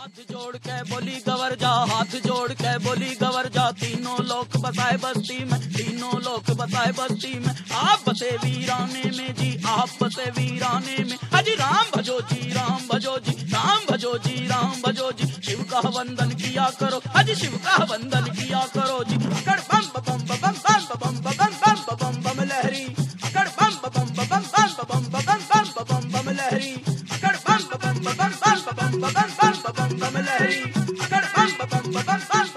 हाथ जोड़ के बोली गवर जा, हाथ जोड़ के बोली गवर जा, तीनों लोक बसाए बस्ती में, तीनों लोक बसाए बस्ती में। आप बसे वीराने में जी, आप बसे वीराने में। अजी राम भजो जी, राम भजो जी, राम भजो जी, राम भजो जी। शिव का वंदन किया करो, अजी शिव का वंदन किया करो जी। अकड़ बम बम बम बम बम बम बम बम बम बम लहरी, अकड़ बम बम बम बम बम बम बम बम बम बम लहरी, अकड़ बम बम बम बम बम बम